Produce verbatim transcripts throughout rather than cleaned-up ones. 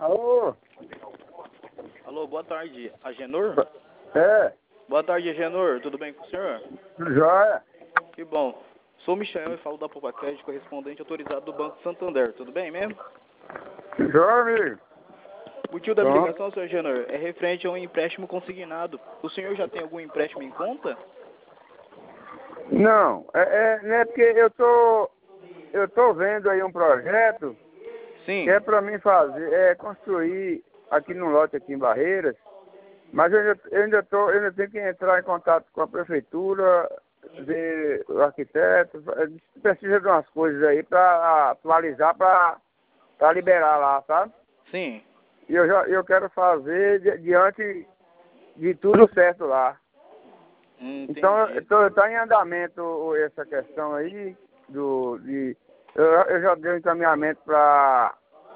Alô? Alô, boa tarde, Agenor? É, Boa tarde, Agenor. Tudo bem com o senhor? tudo jóia? Que bom. Sou o Michel e falo da Poupa Crédito, correspondente autorizado do Banco Santander. Tudo bem mesmo? Tudo jóia, amigo? O motivo da minha Bom. ligação, senhor Agenor, é referente a um empréstimo consignado. O senhor já tem algum empréstimo em conta? Não, é, é, não é porque eu tô, eu tô vendo aí um projeto Sim. que é pra mim fazer, é construir aqui no lote aqui em Barreiras, mas eu ainda, eu ainda tô, eu ainda tenho que entrar em contato com a prefeitura, ver o arquiteto, precisa de umas coisas aí pra atualizar, pra, pra liberar lá, sabe? Sim. E eu, já, eu quero fazer di- diante de tudo certo lá. Hum, Então, entendi. está em andamento essa questão aí, do, de, eu, eu já dei um encaminhamento para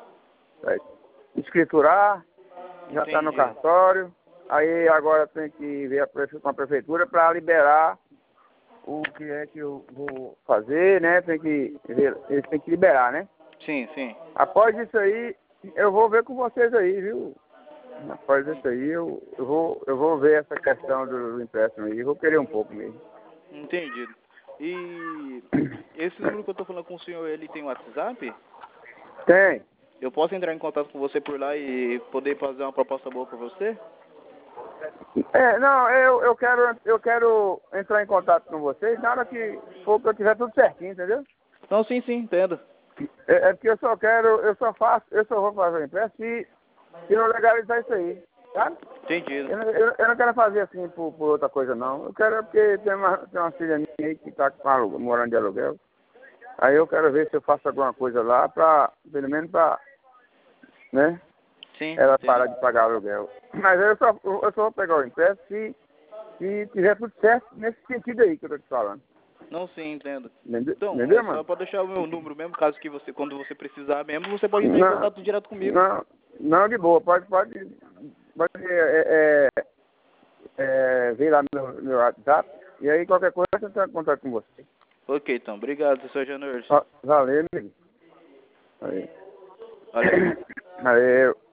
escriturar, já está no Entendi. cartório, aí agora tem que ver a prefe- com a prefeitura para liberar o que é que eu vou fazer, né? Tem que ver, eles têm que liberar, né? Sim, sim. Após isso aí, eu vou ver com vocês aí, viu? Após isso aí, eu, eu, vou, eu vou ver essa questão do, do empréstimo aí, eu vou querer um pouco mesmo. Entendido. E esse número que eu tô falando com o senhor, ele tem WhatsApp? Tem. Eu posso entrar em contato com você por lá e poder fazer uma proposta boa para você? É, não, eu, eu quero eu quero entrar em contato com vocês na hora que for que eu tiver tudo certinho, entendeu? Não, sim, sim, entendo. É, é porque eu só quero, eu só faço, eu só vou fazer o empréstimo se, se eu legalizar isso aí, sabe? Entendido. Eu, não- eu, eu não quero fazer assim por, por outra coisa não. Eu quero porque tem uma, tem uma filha minha aí que está com aluguel, morando de aluguel. Aí eu quero ver se eu faço alguma coisa lá pra, pelo menos pra, né? Sim, Ela entendi. parar de pagar aluguel. Mas eu só, eu só vou pegar o empréstimo se, se tiver tudo certo nesse sentido aí que eu tô te falando. Não, sim, entendo. Entendeu, Então, entendeu é só mano? para deixar o meu número mesmo, caso que você, quando você precisar mesmo, você pode entrar em Não, contato direto comigo. não, não, de boa. Pode, pode, pode é, é, é, vir lá no meu, meu WhatsApp e aí qualquer coisa eu entro em contato com você. Ok, então. Obrigado, senhor Janor. Ó, valeu, amigo. Aí. Valeu. Valeu.